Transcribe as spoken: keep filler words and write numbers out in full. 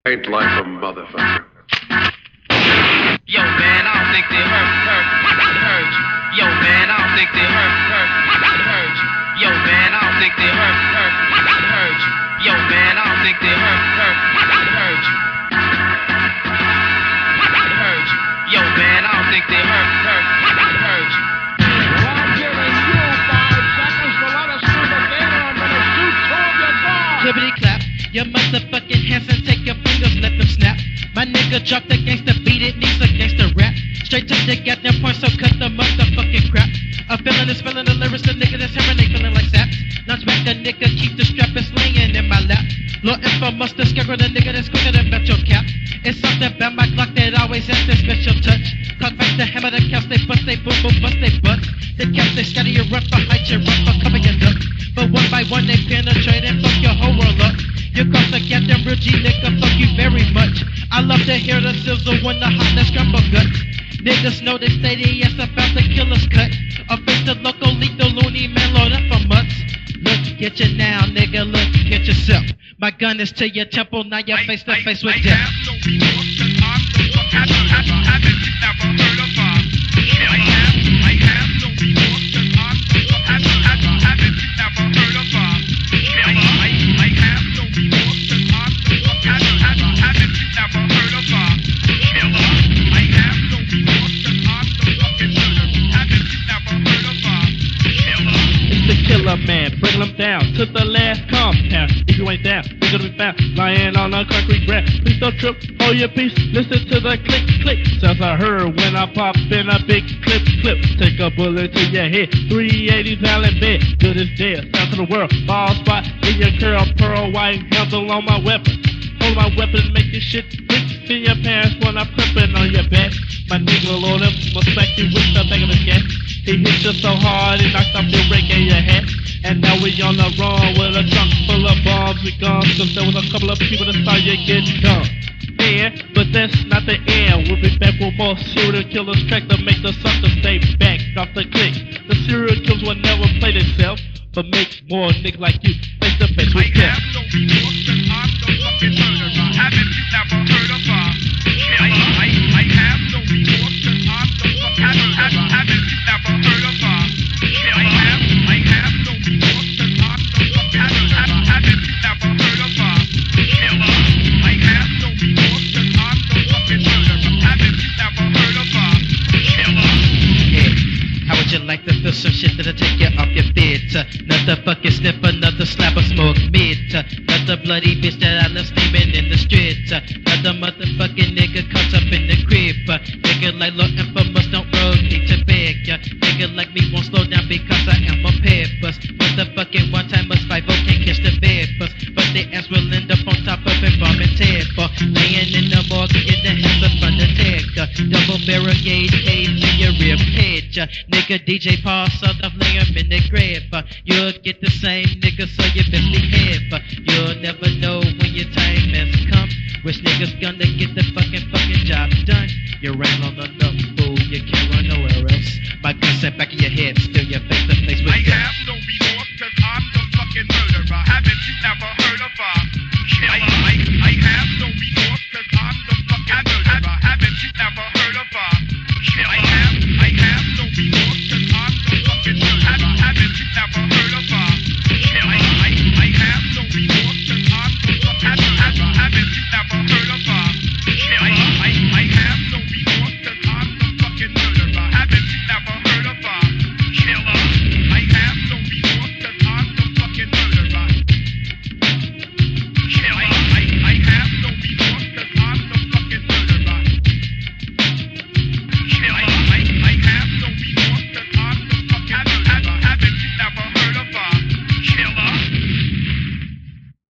Ain't like a motherfucker. Yo, man, I don't think they heard, heard, heard you. Yo, man, I don't think they heard, heard, heard you. Yo, man, I don't think they heard, heard, heard you. Yo, man, I don't think they heard, heard, heard you. Heard you. Yo, man, I don't think they heard, heard, heard you. Well, I'm giving you five seconds to let us through the gate, or I'm gonna shoot two of your dogs. Clippity clap, your motherfucking hands and take your fingers, let them snap. My nigga drop the gangsta beat, it needs a gangsta rap. Straight to the goddamn point, so cut the motherfucking crap. A feeling is feeling the lyrics, the nigga that's hearing, they feeling like saps. Launch back a nigga, keep the strap, it's laying in my lap. Lord infamous, the scarecrow, the nigga that's quicker than Metro Cap. It's something about my Glock that always has that special touch. Talk back the hammer, the caps, they bust, they boom, boom, bust, they butt. The caps, they scatter your run for height, your run for cover your duck. But one by one, they penetrate and fuck your whole world up. You cross the goddamn real G, nigga, fuck you very much. I love to hear the sizzle when the hotness scramble guts. Niggas know they stay their ass about to kill us cut. Up in the local lethal loony man, load up for mutts. Look at you now, nigga, look at yourself. My gun is to your temple, now you're face to face with death. Killer man, bring them down to the last compound. If you ain't down, you're gonna be found lying on a concrete ground. Please don't trip, hold your peace, listen to the click, click. Sounds I heard when I pop in a big clip, clip. Take a bullet to your head, three eighty pound in bed. Good as dead, sound to the world, ball spot in your curl, pearl white handle on my weapon. Hold my weapon, make your shit bricks in your pants when I'm clipping on your back. My nigga load up, must back you with the back of the gas. He hit you so hard, it knocked off your rake and your hat. And now we on the run with a trunk full of bombs and guns. Cause there was a couple of people that saw you get done. Man, but that's not the end. We'll be back with more serial killers track to make the sucker stay back off the click. The serial killers will never play themselves, but make more niggas like you face to face with death. I have no remorse and I'm no fucking murderer. Haven't you never heard of her? I, I, I have no remorse and I'm no fucking murderer. Haven't you never heard of her? I have, I have no remorse and I'm no fucking murderer. Haven't you never heard of her? I have no remorse and I'm no fucking murderer. Haven't you never heard of her? Yeah. How would you like to feel some shit that'll take you off your bed? Uh, another fucking sniff, another slap of smoke mid. Uh, another bloody bitch that I left steaming in the streets. Uh, another motherfucking nigga caught up in the crib. Uh, nigga like Lord Infamous don't rotate to bed. Uh, nigga like me won't slow down because I am a pet bus. Motherfucking one time us five oh can't catch the bed bus. But they ass will end up on top of a bomb and tab. Uh, laying in the morgue, get the hands up on the tag. Uh, double barricade cave in your rib cage. Uh, nigga D J Paul sort of lay him in the grave. Uh, you'll get the same nigga, so you best behave. Uh, you'll never know when your time has come. Which nigga's gonna get the